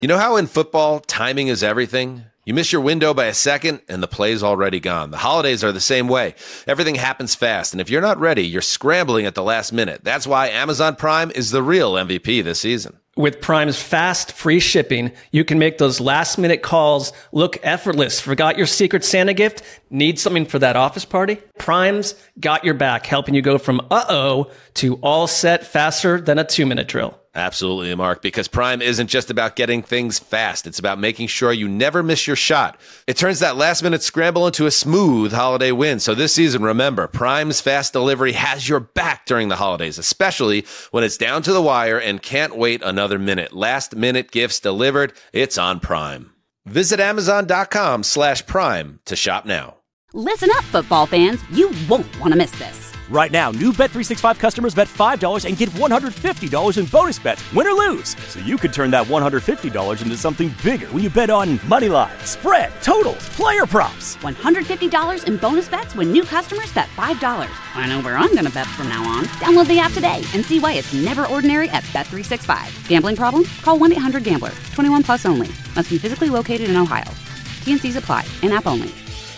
You know how in football, timing is everything? You miss your window by a second, and the play's already gone. The holidays are the same way. Everything happens fast, and if you're not ready, you're scrambling at the last minute. That's why Amazon Prime is the real MVP this season. With Prime's fast, free shipping, you can make those last-minute calls look effortless. Forgot your Secret Santa gift? Need something for that office party? Prime's got your back, helping you go from uh-oh to all set faster than a 2-minute drill. Absolutely, Mark, because Prime isn't just about getting things fast. It's about making sure you never miss your shot. It turns that last-minute scramble into a smooth holiday win. So this season, remember, Prime's fast delivery has your back during the holidays, especially when it's down to the wire and can't wait another minute. Last-minute gifts delivered. It's on Prime. Visit Amazon.com/Prime to shop now. Listen up, football fans. You won't want to miss this. Right now, new Bet365 customers bet $5 and get $150 in bonus bets, win or lose. So you could turn that $150 into something bigger when you bet on moneyline, spread, totals, player props. $150 in bonus bets when new customers bet $5. I know where I'm going to bet from now on. Download the app today and see why it's never ordinary at Bet365. Gambling problem? Call 1-800-GAMBLER. 21 plus only. Must be physically located in Ohio. T&Cs apply. In-app only.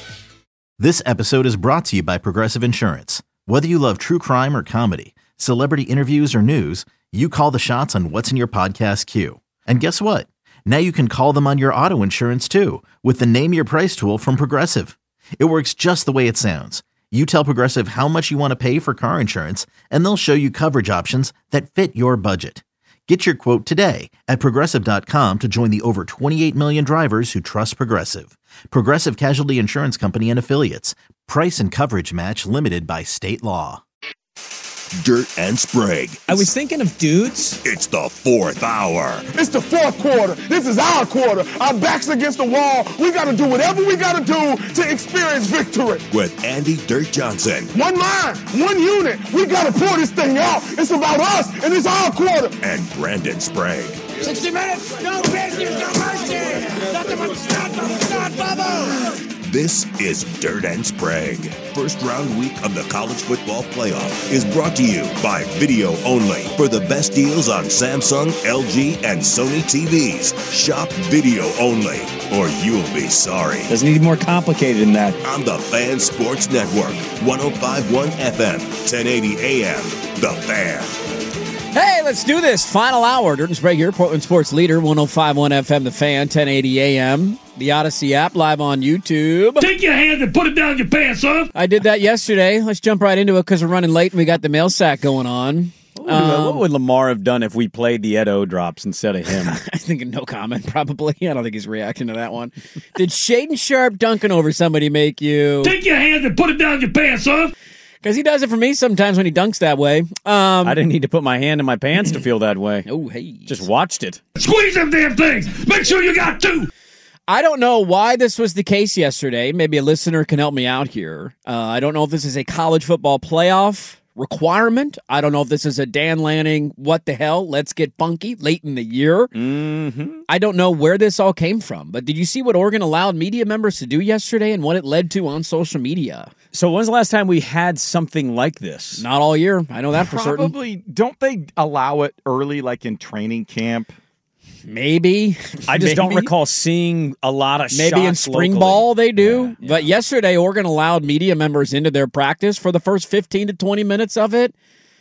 This episode is brought to you by Progressive Insurance. Whether you love true crime or comedy, celebrity interviews or news, you call the shots on what's in your podcast queue. And guess what? Now you can call them on your auto insurance too with the Name Your Price tool from Progressive. It works just the way it sounds. You tell Progressive how much you want to pay for car insurance, and they'll show you coverage options that fit your budget. Get your quote today at Progressive.com to join the over 28 million drivers who trust Progressive. Progressive Casualty Insurance Company and Affiliates. Price and coverage match limited by state law. Dirt and Sprague. I was thinking of dudes. It's the fourth hour. It's the fourth quarter. This is our quarter. Our back's against the wall. We got to do whatever we got to do to experience victory. With Andy Dirt Johnson. One mind, one unit. We got to pull this thing out. It's about us, and it's our quarter. And Brandon Sprague. 60 minutes, no business, no mercy. Nothing but start bubble. This is Dirt and Sprague. First round week of the college football playoff is brought to you by Video Only. For the best deals on Samsung, LG, and Sony TVs, shop Video Only, or you'll be sorry. Doesn't need more complicated than that. On the Fan Sports Network, 105.1 FM, 1080 AM. The Fan. Hey, let's do this. Final hour. Dirt and Sprague here, Portland Sports Leader, 105.1 FM, The Fan, 1080 AM. The Odyssey app, live on YouTube. Take your hands and put it down your pants, son. I did that yesterday. Let's jump right into it because we're running late and we got the mail sack going on. What would Lamar have done if we played the Ed O drops instead of him? I think no comment, probably. I don't think he's reacting to that one. Did Shaden Sharp dunking over somebody make you... Take your hands and put it down your pants, son. Because he does it for me sometimes when he dunks that way. I didn't need to put my hand in my pants to feel that way. Oh, hey. Just watched it. Squeeze them damn things. Make sure you got two. I don't know why this was the case yesterday. Maybe a listener can help me out here. I don't know if this is a college football playoff requirement. I don't know if this is a Dan Lanning, what the hell, let's get funky late in the year. Mm-hmm. I don't know where this all came from, but did you see what Oregon allowed media members to do yesterday and what it led to on social media? So when's the last time we had something like this? Not all year. I know that for certain. Probably, don't they allow it early, like in training camp? Maybe. I just don't recall seeing a lot of Maybe shots in spring locally. ball they do. Yeah. But yesterday, Oregon allowed media members into their practice for the first 15 to 20 minutes of it.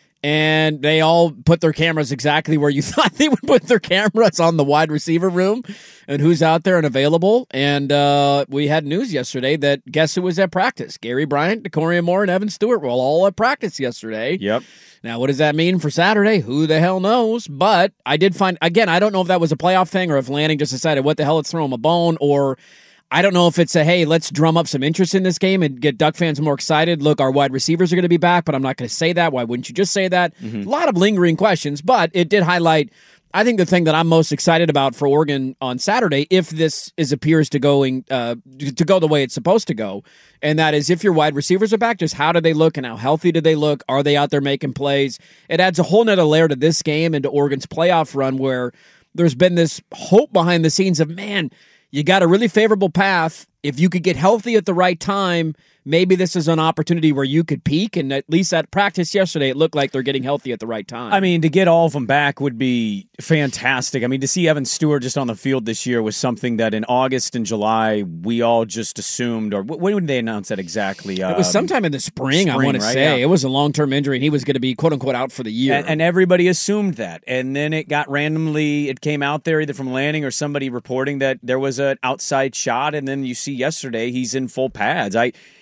And they all put their cameras exactly where you thought they would put their cameras, on the wide receiver room and who's out there and available. And we had news yesterday that guess who was at practice? Gary Bryant, Decoria Moore, and Evan Stewart were all at practice yesterday. Yep. Now, what does that mean for Saturday? Who the hell knows? But I did find, again, I don't know if that was a playoff thing or if Lanning just decided, what the hell, let's throw him a bone, or I don't know if it's a, hey, let's drum up some interest in this game and get Duck fans more excited. Look, our wide receivers are going to be back, but I'm not going to say that. Why wouldn't you just say that? Mm-hmm. A lot of lingering questions, but it did highlight, I think, the thing that I'm most excited about for Oregon on Saturday, if this appears to go the way it's supposed to go, and that is if your wide receivers are back, just how do they look and how healthy do they look? Are they out there making plays? It adds a whole nother layer to this game and to Oregon's playoff run, where there's been this hope behind the scenes of, man, you got a really favorable path. If you could get healthy at the right time, maybe this is an opportunity where you could peak, and at least at practice yesterday, it looked like they're getting healthy at the right time. I mean, to get all of them back would be fantastic. I mean, to see Evan Stewart just on the field this year was something that in August and July, we all just assumed, or when did they announce that exactly? It was sometime in the spring I want to say. Yeah. It was a long-term injury, and he was going to be, quote-unquote, out for the year. And everybody assumed that. And then it came out there either from Lanning or somebody reporting that there was an outside shot, and then you see yesterday he's in full pads.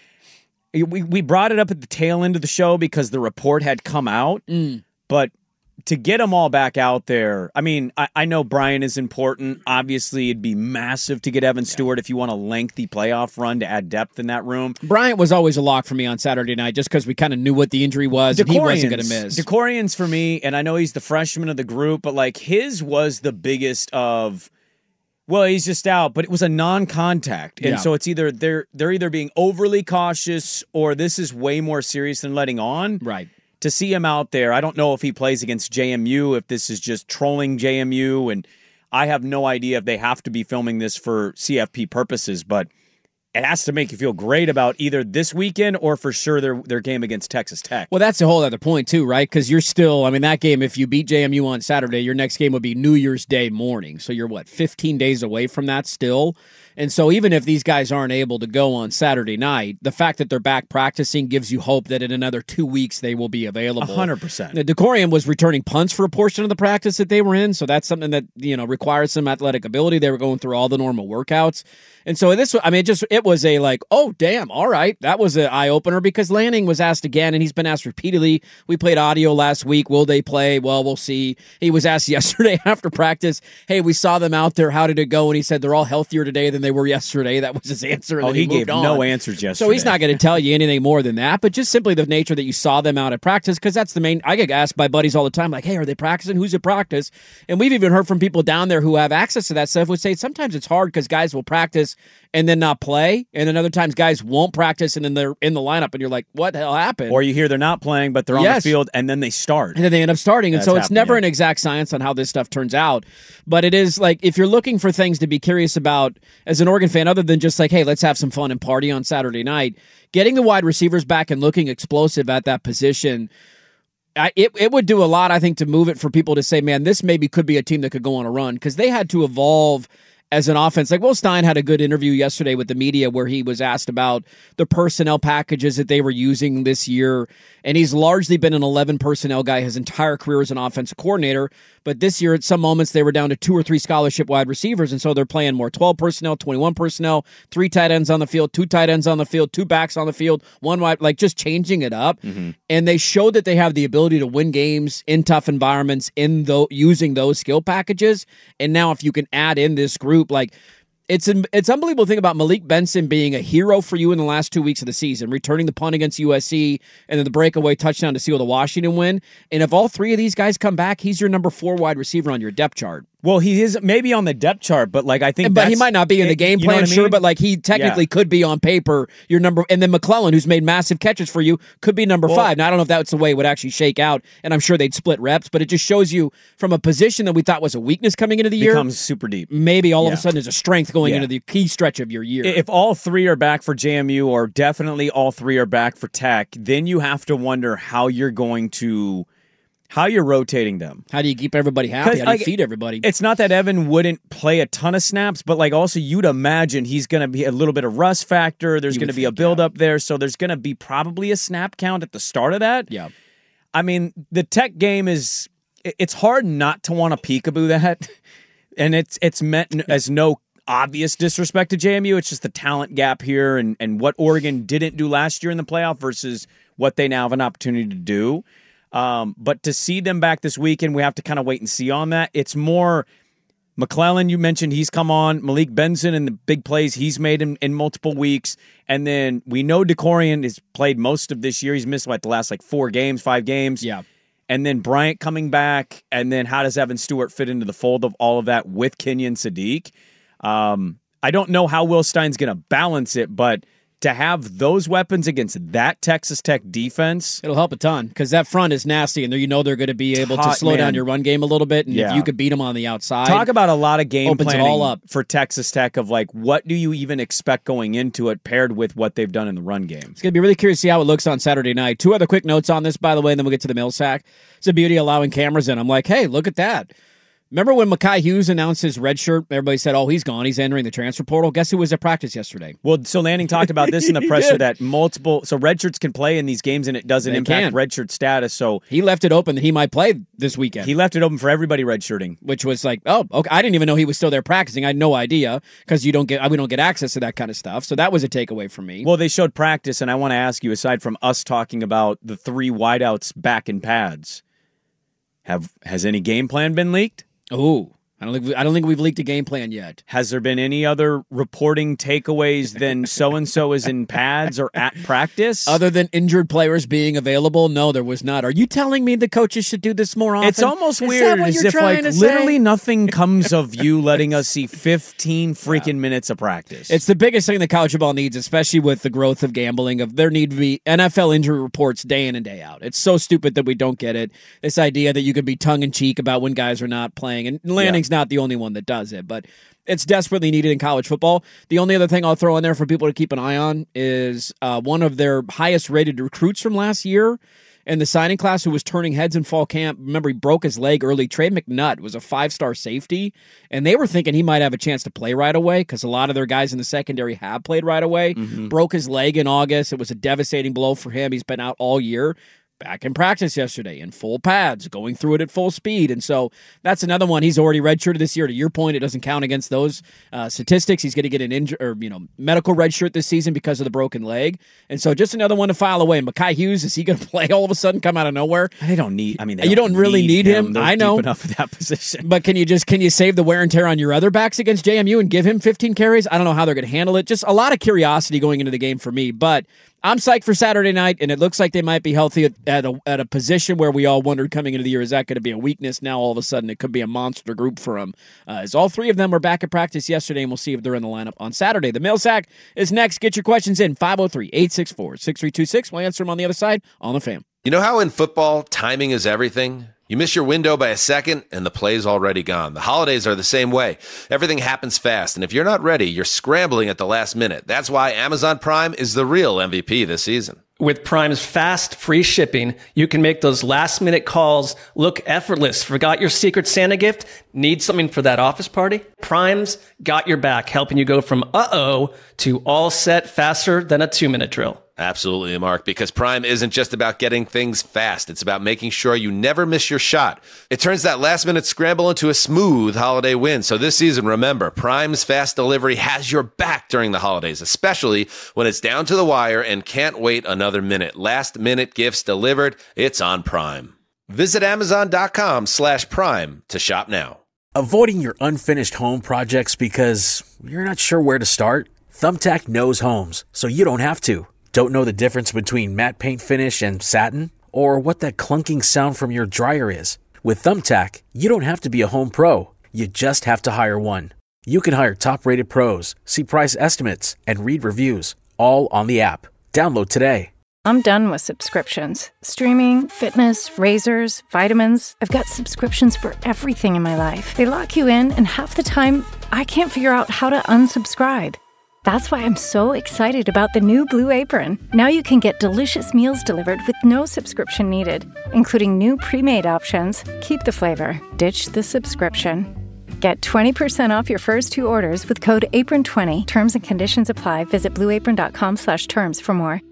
We brought it up at the tail end of the show because the report had come out, but to get them all back out there, I mean, I know Brian is important. Obviously, it'd be massive to get Evan Stewart if you want a lengthy playoff run to add depth in that room. Bryant was always a lock for me on Saturday night just because we kind of knew what the injury was and he wasn't going to miss. DeCorian's for me, and I know he's the freshman of the group, but like his was the biggest of... Well, he's just out, but it was a non-contact. And so it's either they're either being overly cautious or this is way more serious than letting on. Right. To see him out there, I don't know if he plays against JMU, if this is just trolling JMU, and I have no idea if they have to be filming this for CFP purposes, but it has to make you feel great about either this weekend or for sure their game against Texas Tech. Well, that's a whole other point too, right? Because you're still, I mean, that game, if you beat JMU on Saturday, your next game would be New Year's Day morning. So you're, 15 days away from that still? And so even if these guys aren't able to go on Saturday night, the fact that they're back practicing gives you hope that in another 2 weeks they will be available. 100%. DeCorian was returning punts for a portion of the practice that they were in, so that's something that, requires some athletic ability. They were going through all the normal workouts. And so it was a like, oh, damn, all right. That was an eye-opener because Lanning was asked again, and he's been asked repeatedly. We played audio last week. Will they play? Well, we'll see. He was asked yesterday after practice, hey, we saw them out there. How did it go? And he said they're all healthier today than they were yesterday. That was his answer. Oh, he gave no answers yesterday. So he's not going to tell you anything more than that, but just simply the nature that you saw them out at practice, because that's the main. I get asked by buddies all the time, like, hey, are they practicing? Who's at practice? And we've even heard from people down there who have access to that stuff would say sometimes it's hard because guys will practice and then not play, and then other times guys won't practice and then they're in the lineup and you're like, what the hell happened? Or you hear they're not playing, but they're on the field and then they start. And then they end up starting. And so it's never an exact science on how this stuff turns out. But it is like, if you're looking for things to be curious about as an Oregon fan, other than just like, hey, let's have some fun and party on Saturday night, getting the wide receivers back and looking explosive at that position, it would do a lot, I think, to move it for people to say, man, this maybe could be a team that could go on a run, because they had to evolve as an offense. Like Will Stein had a good interview yesterday with the media where he was asked about the personnel packages that they were using this year. And he's largely been an 11 personnel guy his entire career as an offensive coordinator. But this year, at some moments, they were down to 2 or 3 scholarship wide receivers. And so they're playing more 12 personnel, 21 personnel, 3 tight ends on the field, 2 tight ends on the field, 2 backs on the field, 1 wide, like just changing it up. Mm-hmm. And they showed that they have the ability to win games in tough environments using those skill packages. And now if you can add in this group, like, it's unbelievable to think about Malik Benson being a hero for you in the last 2 weeks of the season, returning the punt against USC and then the breakaway touchdown to seal the Washington win. And if all 3 of these guys come back, he's your number 4 wide receiver on your depth chart. Well, he is maybe on the depth chart, but like I think, but he might not be in the game plan, sure. But like he technically could be on paper your number. And then McClellan, who's made massive catches for you, could be number 5. Now I don't know if that's the way it would actually shake out, and I'm sure they'd split reps. But it just shows you from a position that we thought was a weakness coming into the year becomes super deep. Maybe all of a sudden is a strength going into the key stretch of your year. If all 3 are back for JMU, or definitely all 3 are back for Tech, then you have to wonder how you're rotating them. How do you keep everybody happy? How do you feed everybody? It's not that Evan wouldn't play a ton of snaps, but like also you'd imagine he's going to be a little bit of rust factor. There's going to be a build-up there, so there's going to be probably a snap count at the start of that. Yeah. I mean, the Tech game it's hard not to want to peekaboo that, and it's meant as no obvious disrespect to JMU. It's just the talent gap here and what Oregon didn't do last year in the playoff versus what they now have an opportunity to do. But to see them back this weekend, we have to kind of wait and see on that. It's more McClellan, you mentioned he's come on, Malik Benson and the big plays he's made in multiple weeks. And then we know DeCorian has played most of this year. He's missed the last 5 games. Yeah. And then Bryant coming back. And then how does Evan Stewart fit into the fold of all of that with Kenyon Sadiq? I don't know how Will Stein's going to balance it, but to have those weapons against that Texas Tech defense, it'll help a ton because that front is nasty, and they're going to be able to slow down your run game a little bit. And if you could beat them on the outside, talk about a lot of game planning all up for Texas Tech of like, what do you even expect going into it paired with what they've done in the run game? It's going to be really curious to see how it looks on Saturday night. 2 other quick notes on this, by the way, and then we'll get to the Millsack. It's a beauty allowing cameras in. I'm like, hey, look at that. Remember when Mekhi Hughes announced his red shirt? Everybody said, oh, he's gone. He's entering the transfer portal. Guess who was at practice yesterday? Well, so Lanning talked about this in the presser that so red shirts can play in these games and it doesn't impact red shirt status. So he left it open that he might play this weekend. He left it open for everybody redshirting. Which was like, oh, okay. I didn't even know he was still there practicing. I had no idea because we don't get access to that kind of stuff. So that was a takeaway for me. Well, they showed practice, and I want to ask you, aside from us talking about the 3 wideouts back in pads, has any game plan been leaked? Oh, I don't think we've leaked a game plan yet. Has there been any other reporting takeaways than so-and-so is in pads or at practice? Other than injured players being available? No, there was not. Are you telling me the coaches should do this more often? It's almost weird as if like literally nothing comes of you letting us see 15 freaking minutes of practice. It's the biggest thing that college football needs, especially with the growth of gambling. There need to be NFL injury reports day in and day out. It's so stupid that we don't get it. This idea that you could be tongue-in-cheek about when guys are not playing. And Lanning's not the only one that does it, but it's desperately needed in college football. The only other thing I'll throw in there for people to keep an eye on is one of their highest rated recruits from last year in the signing class who was turning heads in fall camp. Remember, he broke his leg early. Trey McNutt was a 5-star safety, and they were thinking he might have a chance to play right away because a lot of their guys in the secondary have played right away. Broke his leg in August. It was a devastating blow for him. He's been out all year. Back in practice yesterday in full pads, going through it at full speed. And so that's another one. He's already redshirted this year. To your point, it doesn't count against those statistics. He's going to get an medical redshirt this season because of the broken leg. And so just another one to file away. And Mekhi Hughes, is he going to play all of a sudden, come out of nowhere? They don't need, you don't really need him. I know. Deep enough at that position. But can you save the wear and tear on your other backs against JMU and give him 15 carries? I don't know how they're going to handle it. Just a lot of curiosity going into the game for me. But I'm psyched for Saturday night, and it looks like they might be healthy at a position where we all wondered coming into the year, is that going to be a weakness? Now, all of a sudden, it could be a monster group for them. As all 3 of them were back at practice yesterday, and we'll see if they're in the lineup on Saturday. The Millsack is next. Get your questions in, 503-864-6326. We'll answer them on the other side on the Fan. You know how in football, timing is everything? You miss your window by a second, and the play's already gone. The holidays are the same way. Everything happens fast, and if you're not ready, you're scrambling at the last minute. That's why Amazon Prime is the real MVP this season. With Prime's fast, free shipping, you can make those last-minute calls look effortless. Forgot your Secret Santa gift? Need something for that office party? Prime's got your back, helping you go from uh-oh to all set faster than a 2-minute drill. Absolutely, Mark, because Prime isn't just about getting things fast. It's about making sure you never miss your shot. It turns that last-minute scramble into a smooth holiday win. So this season, remember, Prime's fast delivery has your back during the holidays, especially when it's down to the wire and can't wait another minute. Last-minute gifts delivered, it's on Prime. Visit Amazon.com/Prime to shop now. Avoiding your unfinished home projects because you're not sure where to start? Thumbtack knows homes, so you don't have to. Don't know the difference between matte paint finish and satin? Or what that clunking sound from your dryer is? With Thumbtack, you don't have to be a home pro. You just have to hire one. You can hire top-rated pros, see price estimates, and read reviews, all on the app. Download today. I'm done with subscriptions. Streaming, fitness, razors, vitamins. I've got subscriptions for everything in my life. They lock you in, and half the time, I can't figure out how to unsubscribe. That's why I'm so excited about the new Blue Apron. Now you can get delicious meals delivered with no subscription needed, including new pre-made options. Keep the flavor, ditch the subscription. Get 20% off your first 2 orders with code APRON20. Terms and conditions apply. Visit blueapron.com/terms for more.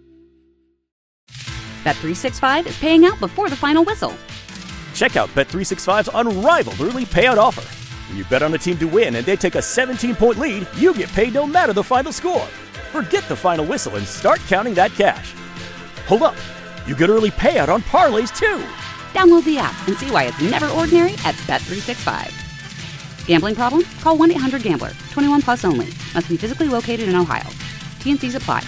Bet365 is paying out before the final whistle. Check out Bet365's unrivaled early payout offer. When you bet on a team to win and they take a 17-point lead, you get paid no matter the final score. Forget the final whistle and start counting that cash. Hold up. You get early payout on parlays, too. Download the app and see why it's never ordinary at Bet365. Gambling problem? Call 1-800-GAMBLER. 21 plus only. Must be physically located in Ohio. T&Cs apply.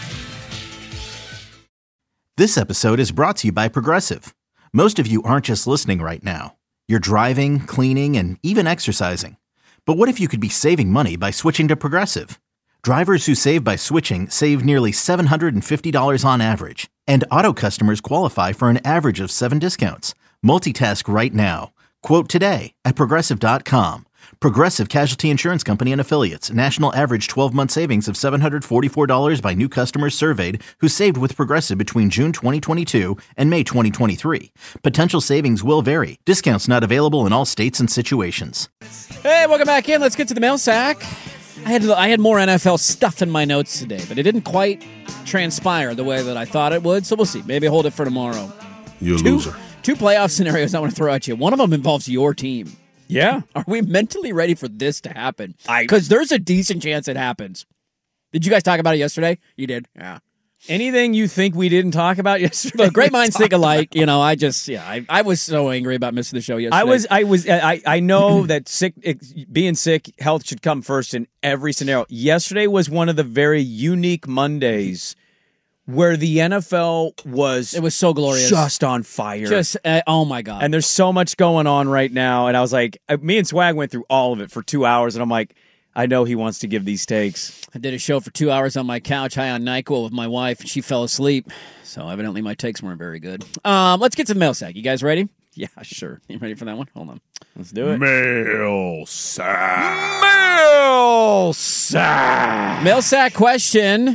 This episode is brought to you by Progressive. Most of you aren't just listening right now. You're driving, cleaning, and even exercising. But what if you could be saving money by switching to Progressive? Drivers who save by switching save nearly $750 on average. And Auto customers qualify for an average of 7 discounts. Multitask right now. Quote today at Progressive.com. Progressive Casualty Insurance Company and Affiliates. National average 12-month savings of $744 by new customers surveyed who saved with Progressive between June 2022 and May 2023. Potential savings will vary. Discounts not available in all states and situations. Hey, welcome back in. Let's get to the mail sack. I had more NFL stuff in my notes today, but it didn't quite transpire the way that I thought it would, so we'll see. Maybe hold it for tomorrow. You're a loser. Two playoff scenarios I want to throw at you. One of them involves your team. Yeah. Are we mentally ready for this to happen? Because there's a decent chance it happens. Did you guys talk about it yesterday? You did? Yeah. Anything you think we didn't talk about yesterday? Look, great minds think alike. You know, I was so angry about missing the show yesterday. I know that being sick, health should come first in every scenario. Yesterday was one of the very unique Mondays where the NFL was so glorious, just on fire. Oh my God. And there's so much going on right now. And I was like, me and Swag went through all of it for 2 hours, and I'm like, I know he wants to give these takes. I did a show for 2 hours on my couch, high on NyQuil with my wife, and she fell asleep. So evidently my takes weren't very good. Let's get to the mail sack. You guys ready? Yeah, sure. You ready for that one? Hold on. Let's do it. Mail sack. Mail sack. Mail sack question.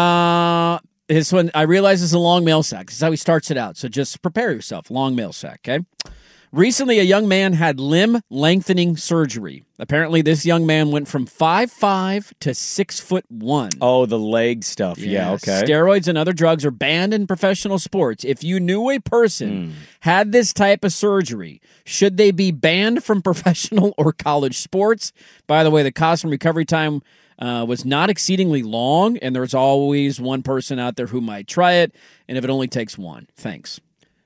This one, I realize is a long mail sack. This is how he starts it out. So just prepare yourself. Long mail sack, okay? Recently, a young man had limb lengthening surgery. Apparently, this young man went from 5'5" to 6'1". Oh, the leg stuff. Yeah, okay. Steroids and other drugs are banned in professional sports. If you knew a person had this type of surgery, should they be banned from professional or college sports? By the way, the cost and recovery time was not exceedingly long, and there's always one person out there who might try it, and if it only takes one. Thanks.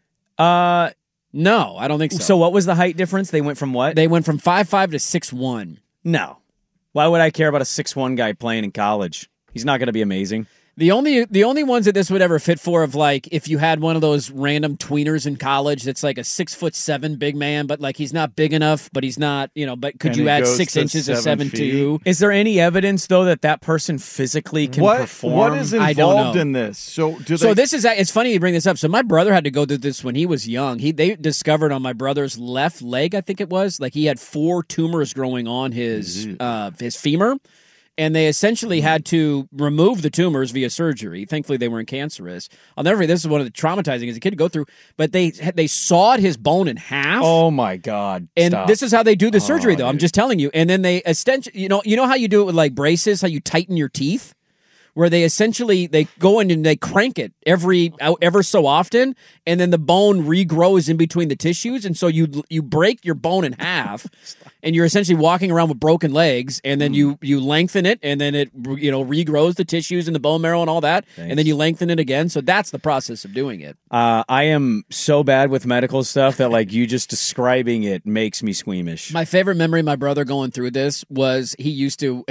No, I don't think so. So what was the height difference? They went from what? They went from 5'5" to 6'1". No. Why would I care about a 6'1" guy playing in college? He's not going to be amazing. The only ones that this would ever fit for, of like, if you had one of those random tweeners in college that's like a 6'7" big man, but like he's not big enough, but he's not, but could you add 6 inches to 7'2"? Is there any evidence though that person physically can perform? What is involved in this? So it's funny you bring this up. So my brother had to go through this when he was young. They discovered on my brother's left leg, I think it was, like he had 4 tumors growing on his femur. And they essentially had to remove the tumors via surgery. Thankfully, they weren't cancerous. I'll never forget, this is one of the traumatizing as a kid to go through. But they sawed his bone in half. Oh, my God. And this is how they do the surgery, though. I'm just telling you. And then they essentially, you know how you do it with like braces, how you tighten your teeth? Where they go in and they crank it ever so often, and then the bone regrows in between the tissues, and so you break your bone in half, and you're essentially walking around with broken legs, and then you lengthen it, and then it regrows the tissues and the bone marrow and all that, and then you lengthen it again. So that's the process of doing it. I am so bad with medical stuff that like you just describing it makes me squeamish. My favorite memory of my brother going through this was he used to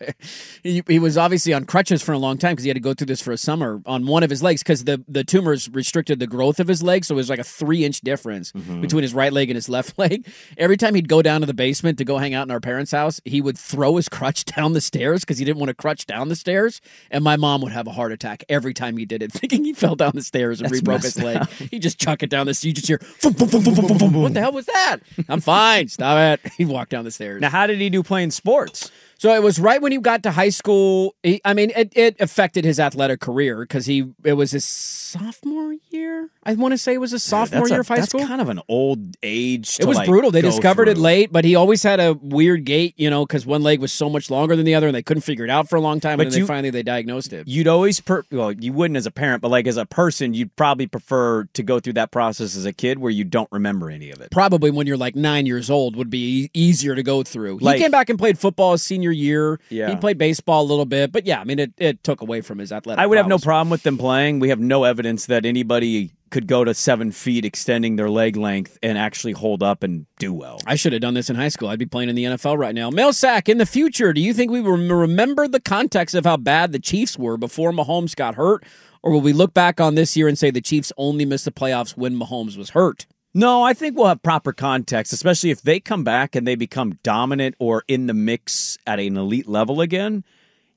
he was obviously on crutches for a long time because he had to go through this for a summer on one of his legs because the tumors restricted the growth of his leg, so it was like a 3-inch difference between his right leg and his left leg. Every time he'd go down to the basement to go hang out in our parents' house, he would throw his crutch down the stairs because he didn't want to crutch down the stairs, and my mom would have a heart attack every time he did it, thinking he fell down the stairs and re-broke his leg. He'd just chuck it down the stairs. You just hear, what the hell was that? I'm fine. Stop it. He'd walk down the stairs. Now, how did he do playing sports? So it was right when he got to high school. It affected his athletic career because it was his sophomore year. I want to say it was his sophomore year of high school. That's kind of an old age. It was brutal. They discovered it late, but he always had a weird gait, because one leg was so much longer than the other, and they couldn't figure it out for a long time. And then finally diagnosed it. You'd always, you wouldn't as a parent, but like as a person, you'd probably prefer to go through that process as a kid where you don't remember any of it. Probably when you're like 9 years old would be easier to go through. He came back and played football his senior year. Yeah. He played baseball a little bit, but yeah, it took away from his athletic I would have no prowess. problem with them playing. We have no evidence that anybody could go to 7 feet extending their leg length and actually hold up and do well. I should have done this in high school. I'd be playing in the NFL right now. Mail sack, in the future, do you think we will remember the context of how bad the Chiefs were before Mahomes got hurt? Or will we look back on this year and say the Chiefs only missed the playoffs when Mahomes was hurt? No, I think we'll have proper context, especially if they come back and they become dominant or in the mix at an elite level again.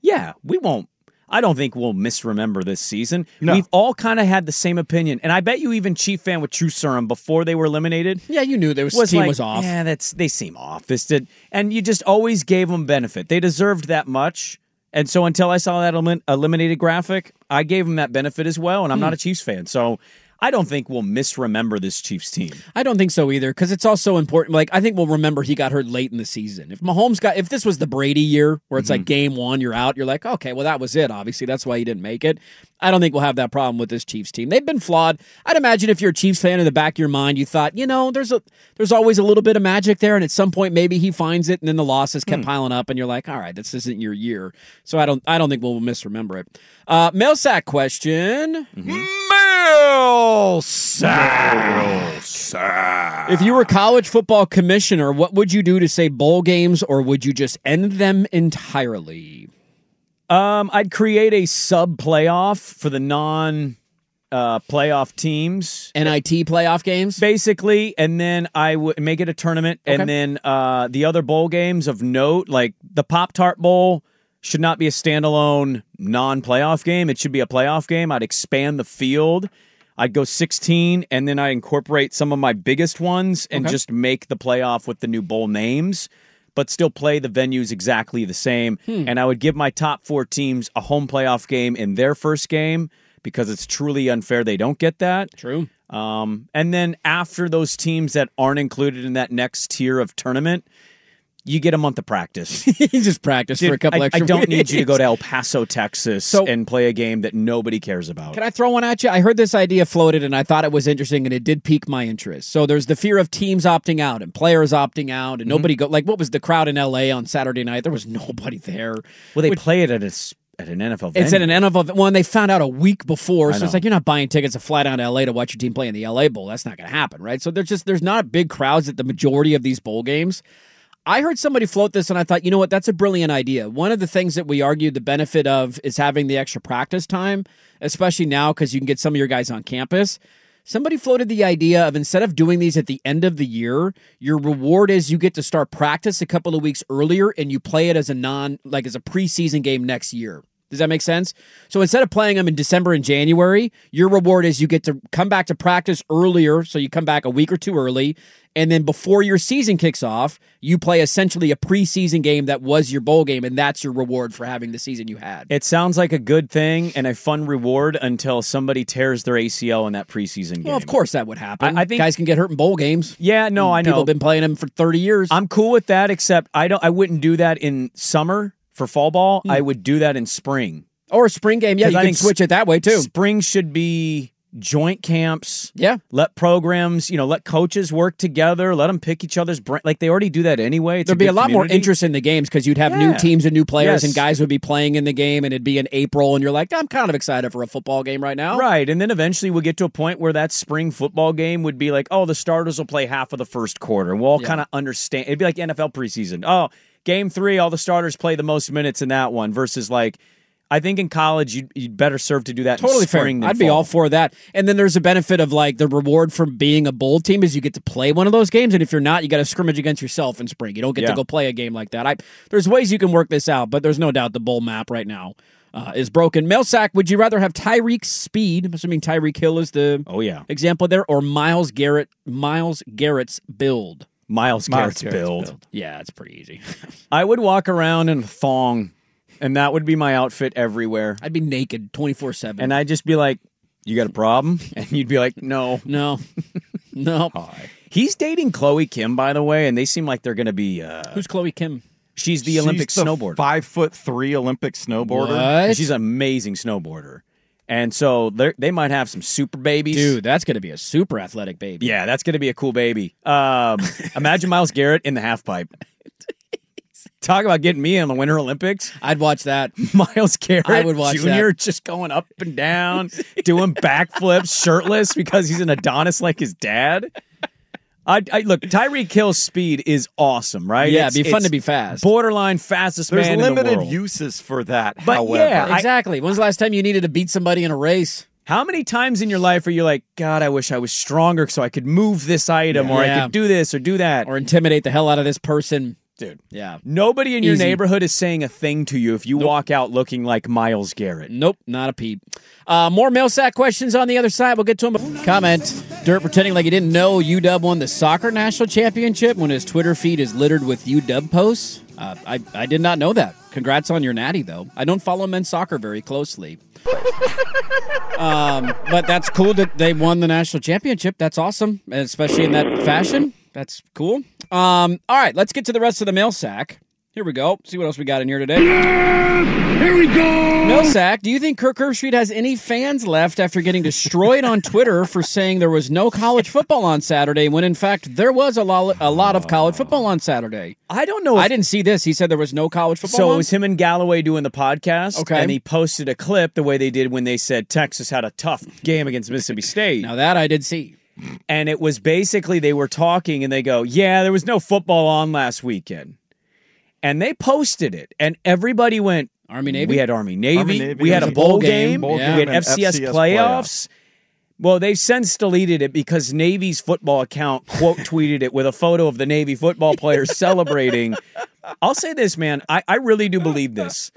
Yeah, we won't. I don't think we'll misremember this season. No. We've all kind of had the same opinion. And I bet you even Chief fan with True Serum before they were eliminated. Yeah, you knew their team was off. Yeah, they seem off. And you just always gave them benefit. They deserved that much. And so until I saw that eliminated graphic, I gave them that benefit as well. And I'm not a Chiefs fan. So I don't think we'll misremember this Chiefs team. I don't think so either, because it's also important. Like, I think we'll remember he got hurt late in the season. If this was the Brady year, where it's like game one, you're out, you're like, okay, well, that was it, obviously. That's why he didn't make it. I don't think we'll have that problem with this Chiefs team. They've been flawed. I'd imagine if you're a Chiefs fan, in the back of your mind, you thought, there's always a little bit of magic there, and at some point maybe he finds it, and then the losses kept piling up, and you're like, all right, this isn't your year. So I don't think we'll misremember it. Mail sack question. Mail sack. If you were college football commissioner, what would you do to save bowl games, or would you just end them entirely? I'd create a sub-playoff for the non-playoff teams. NIT playoff games? Basically, and then I would make it a tournament, and then the other bowl games of note, like the Pop-Tart Bowl, should not be a standalone non-playoff game. It should be a playoff game. I'd expand the field. I'd go 16, and then I incorporate some of my biggest ones and just make the playoff with the new bowl names, but still play the venues exactly the same. And I would give my top 4 teams a home playoff game in their first game because it's truly unfair they don't get that. True. And then after those teams that aren't included in that next tier of tournament, you get a month of practice. You just practice for a couple extra I don't need weeks. you to go to El Paso, Texas and play a game that nobody cares about. Can I throw one at you? I heard this idea floated, and I thought it was interesting, and it did pique my interest. So there's the fear of teams opting out and players opting out, and nobody go. Like, what was the crowd in L.A. on Saturday night? There was nobody there. Well, they play it at an NFL venue. It's at an NFL one. They found out a week before, I so it's know. like you're not buying tickets to fly down to L.A. to watch your team play in the L.A. Bowl. That's not going to happen, right? So there's not big crowds at the majority of these bowl games. I heard somebody float this, and I thought, you know what, that's a brilliant idea. One of the things that we argued the benefit of is having the extra practice time, especially now because you can get some of your guys on campus. Somebody floated the idea of, instead of doing these at the end of the year, your reward is you get to start practice a couple of weeks earlier, and you play it as a preseason game next year. Does that make sense? So instead of playing them in December and January, your reward is you get to come back to practice earlier, so you come back a week or two early, and then before your season kicks off, you play essentially a preseason game that was your bowl game, and that's your reward for having the season you had. It sounds like a good thing and a fun reward until somebody tears their ACL in that preseason game. Well, of course that would happen. I think guys can get hurt in bowl games. Yeah, no, I know. People have been playing them for 30 years. I'm cool with that, except I wouldn't do that in summer for fall ball. I would do that in spring. Or a spring game. Yeah, you can switch it that way too. Spring should be joint camps. Yeah. Let programs, let coaches work together. Let them pick each other's brain. Like, they already do that anyway. There'd be a lot more interest in the games because you'd have new teams and new players, Yes. and guys would be playing in the game, and it'd be in April, and you're like, I'm kind of excited for a football game right now. Right, and then eventually we'll get to a point where that spring football game would be like, oh, the starters will play half of the first quarter, and we'll all kind of understand. It'd be like NFL preseason. Oh, game 3, all the starters play the most minutes in that one, versus like, I think in college you'd better serve to do that Totally in spring fair. than I'd be fall. all for that. And then there's a benefit of like the reward from being a bowl team is you get to play one of those games, and if you're not, you got to scrimmage against yourself in spring. You don't get to go play a game like that. There's ways you can work this out, but there's no doubt the bowl map right now is broken. Mailsack, would you rather have Tyreek's speed, I'm assuming Tyreek Hill is the example there, or Myles Garrett's build? Myles Garrett's build. Yeah, it's pretty easy. I would walk around in a thong, and that would be my outfit everywhere. I'd be naked 24/7. And I'd just be like, you got a problem? And you'd be like, no. No. Hi. He's dating Chloe Kim, by the way, and they seem like they're going to be... Who's Chloe Kim? She's the Olympic snowboarder. 5'3" Olympic snowboarder. What? She's an amazing snowboarder. And so they might have some super babies. Dude, that's going to be a super athletic baby. Yeah, that's going to be a cool baby. Imagine Myles Garrett in the half pipe. Talk about getting me in the Winter Olympics. I'd watch that. Myles Garrett I would watch Jr. that. just going up and down, doing backflips, shirtless because he's an Adonis like his dad. I look, Tyreek Hill's speed is awesome, right? Yeah, it'd be fun to be fast. Borderline fastest There's man in the limited world. uses for that, But however. yeah, Exactly. When's the last time you needed to beat somebody in a race? How many times in your life are you like, God, I wish I was stronger so I could move this item, or I could do this or do that? Or intimidate the hell out of this person. Dude. Yeah. Nobody in your Easy. neighborhood is saying a thing to you if you walk out looking like Myles Garrett. Nope, not a peep. More mail sack questions on the other side. We'll get to them. Comment. Dirt pretending like he didn't know UW won the soccer national championship when his Twitter feed is littered with UW posts. I did not know that. Congrats on your natty, though. I don't follow men's soccer very closely. But that's cool that they won the national championship. That's awesome, especially in that fashion. That's cool. All right, let's get to the rest of the mail sack. Here we go. See what else we got in here today. Here we go! Mail sack, do you think Kirk Herbstreit has any fans left after getting destroyed on Twitter for saying there was no college football on Saturday when, in fact, there was a lot of college football on Saturday? I don't know. I didn't see this. He said there was no college football So on? it was him and Galloway doing the podcast, Okay. and he posted a clip the way they did when they said Texas had a tough game against Mississippi State. Now that I did see. And it was basically they were talking, and they go, yeah, there was no football on last weekend. And they posted it, and everybody went, Army-Navy? We had Army-Navy. Army-Navy. We had It a was bowl game. Bowl We game had and FCS FCS playoffs. Well, they've since deleted it because Navy's football account quote tweeted it with a photo of the Navy football players celebrating. I'll say this, man. I really do believe this.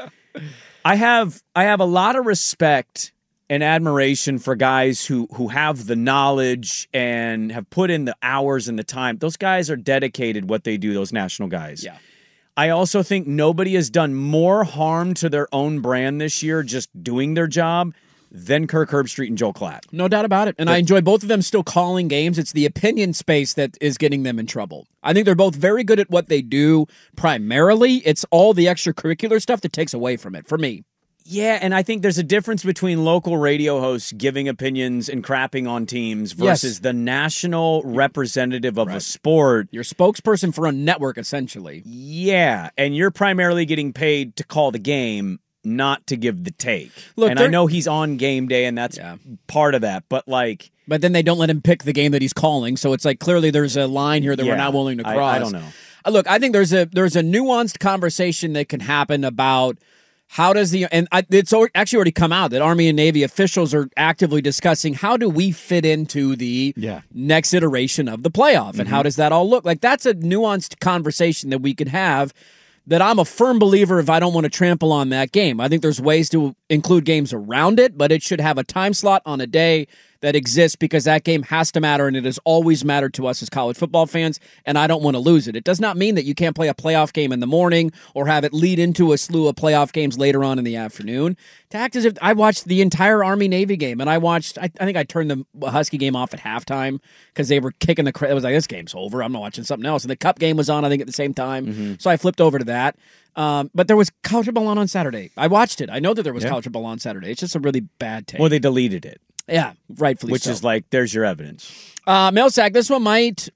I have a lot of respect and admiration for guys who have the knowledge and have put in the hours and the time. Those guys are dedicated what they do, those national guys. Yeah. I also think nobody has done more harm to their own brand this year just doing their job than Kirk Herbstreit and Joel Klatt. No doubt about it. And I enjoy both of them still calling games. It's the opinion space that is getting them in trouble. I think they're both very good at what they do primarily. It's all the extracurricular stuff that takes away from it, for me. Yeah, and I think there's a difference between local radio hosts giving opinions and crapping on teams versus the national representative of a sport. You're a spokesperson for a network, essentially. Yeah, and you're primarily getting paid to call the game, not to give the take. Look, and I know he's on game day, and that's part of that, but like... But then they don't let him pick the game that he's calling, so it's like clearly there's a line here that we're not willing to cross. I don't know. Look, I think there's a nuanced conversation that can happen about... How does it's actually already come out that Army and Navy officials are actively discussing how do we fit into the next iteration of the playoff and how does that all look? Like, that's a nuanced conversation that we could have that I'm a firm believer if I don't want to trample on that game. I think there's ways to include games around it, but it should have a time slot on a day that exists because that game has to matter, and it has always mattered to us as college football fans, and I don't want to lose it. It does not mean that you can't play a playoff game in the morning or have it lead into a slew of playoff games later on in the afternoon. To act as if I watched the entire Army-Navy game, and I think I turned the Husky game off at halftime because they were kicking the crap. I was like, this game's over. I'm not watching something else. And the Cup game was on, I think, at the same time. So I flipped over to that. But there was college football on Saturday. I watched it. I know that there was college football on Saturday. It's just a really bad take. Well, they deleted it. Yeah, rightfully Which so. is like, there's your evidence. Mail sack, this one might...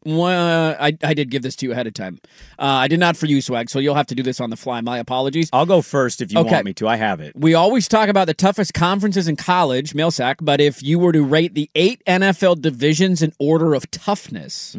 I did give this to you ahead of time. I did not for you, Swag, so you'll have to do this on the fly. My apologies. I'll go first if you want me to. I have it. We always talk about the toughest conferences in college, mail sack, but if you were to rate the 8 NFL divisions in order of toughness...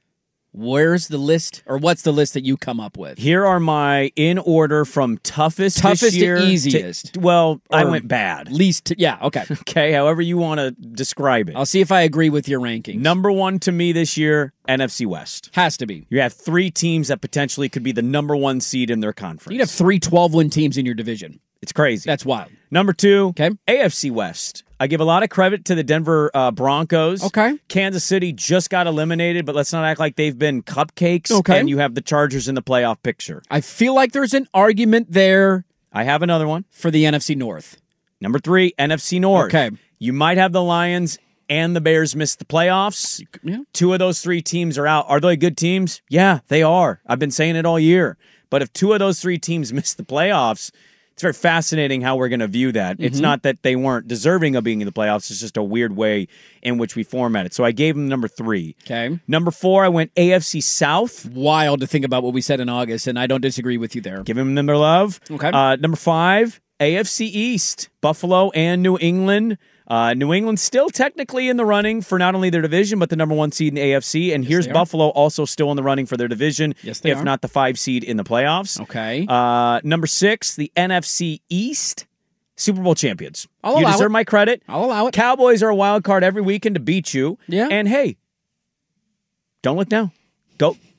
Where's the list, or what's the list that you come up with? Here are my in order from toughest this year to easiest. I went bad. Least, okay. Okay, however you want to describe it. I'll see if I agree with your rankings. Number one to me this year, NFC West. Has to be. You have 3 teams that potentially could be the number 1 seed in their conference. You'd have 3 12-win teams in your division. It's crazy. That's wild. Number 2, AFC West. I give a lot of credit to the Denver Broncos. Okay. Kansas City just got eliminated, but let's not act like they've been cupcakes. Okay. And you have the Chargers in the playoff picture. I feel like there's an argument there. I have another one. For the NFC North. Number 3, NFC North. Okay. You might have the Lions and the Bears miss the playoffs. Yeah. 2 of those 3 teams are out. Are they good teams? Yeah, they are. I've been saying it all year. But if 2 of those 3 teams miss the playoffs, it's very fascinating how we're going to view that. It's not that they weren't deserving of being in the playoffs. It's just a weird way in which we format it. So I gave them number 3. Okay. Number 4, I went AFC South. Wild to think about what we said in August, and I don't disagree with you there. Give them their love. Okay. Number 5, AFC East. Buffalo and New England. New England's still technically in the running for not only their division, but the number 1 seed in AFC. And here's Buffalo also still in the running for their division, if not the 5 seed in the playoffs. Okay. Number 6, the NFC East, Super Bowl champions. I'll you allow deserve it. my credit. I'll allow it. Cowboys are a wild card every weekend to beat you. Yeah. And hey, don't look down.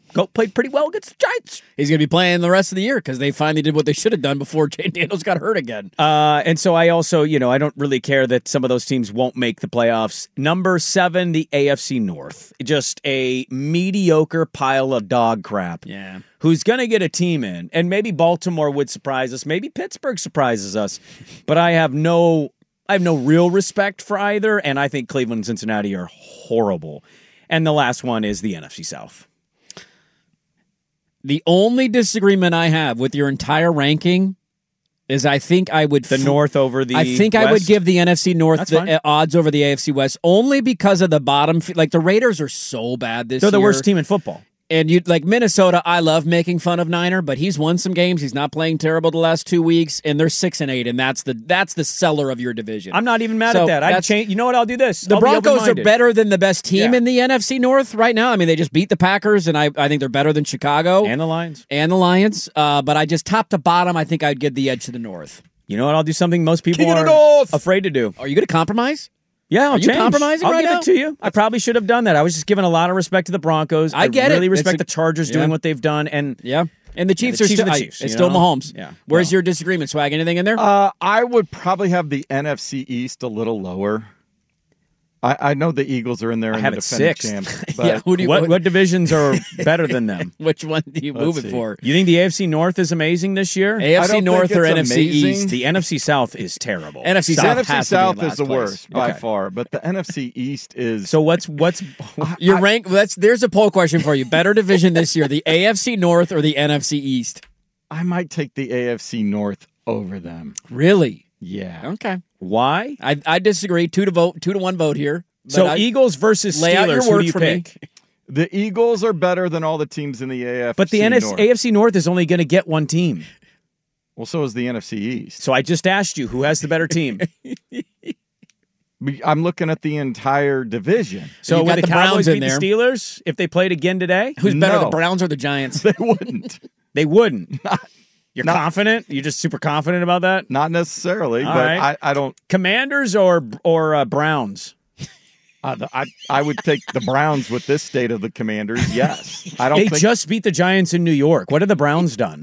played pretty well against the Giants. He's going to be playing the rest of the year because they finally did what they should have done before Jay Daniels got hurt again. And so I also, I don't really care that some of those teams won't make the playoffs. Number 7, the AFC North. Just a mediocre pile of dog crap. Yeah. Who's going to get a team in. And maybe Baltimore would surprise us. Maybe Pittsburgh surprises us. But I have no real respect for either, and I think Cleveland and Cincinnati are horrible. And the last one is the NFC South. The only disagreement I have with your entire ranking is I think I would... The North over the I think West? I would give the NFC North That's the fine. odds over the AFC West, only because of the bottom... Like, the Raiders are so bad this year. They're the worst team in football. And you like Minnesota, I love making fun of Niner, but he's won some games. He's not playing terrible the last 2 weeks, and they're 6-8, and that's the seller of your division. I'm not even mad at that. I'd change. You know what? I'll do this. The I'll be Broncos are open-minded. better than the best team Yeah. in the NFC North right now. I mean, they just beat the Packers, and I think they're better than Chicago. And the Lions. But I just top to bottom, I think I'd give the edge to the North. You know what? I'll do something most people King of the are North! afraid to do. Are you going to compromise? Yeah, Are you compromising I'll right give now? it to you. I probably should have done that. I was just giving a lot of respect to the Broncos. I get it. really It's respect a- the Chargers doing what they've done. And Yeah. And the Chiefs the are Chiefs still, are the Chiefs, it's you still know? Mahomes. Yeah. Where's your disagreement, Swag? Anything in there? I would probably have the NFC East a little lower. I know the Eagles are in there I and have the it defending sixth. champs. But Yeah, who do you, what divisions are better than them? which one do you move it for? You think the AFC North is amazing this year? I AFC don't North think or it's NFC amazing. East? The NFC South is terrible. NFC the South NFC has South to be in is the last place. worst by Okay. far, but the NFC East is. So what's Your rank. There's a poll question for you. Better division this year: the AFC North or the NFC East? I might take the AFC North over them. Really? Yeah. Okay. why? I disagree. 2-1 vote here. But So Eagles versus lay out your Steelers. Who work do you for me. pick? The Eagles are better than all the teams in the AFC But the North. AFC North is only going to get one team. Well, so is the NFC East. So I just asked you, who has the better team? I'm looking at the entire division. So You got would the the Browns Cowboys in beat the there. Steelers if they played again today? Who's better, No. the Browns or the Giants? They wouldn't. They wouldn't. You're not- confident? You're just super confident about that? Not necessarily, All but right. I don't. Commanders or Browns? I would take the Browns with this state of the Commanders. Yes, I don't They think just beat the Giants in New York. What have the Browns done?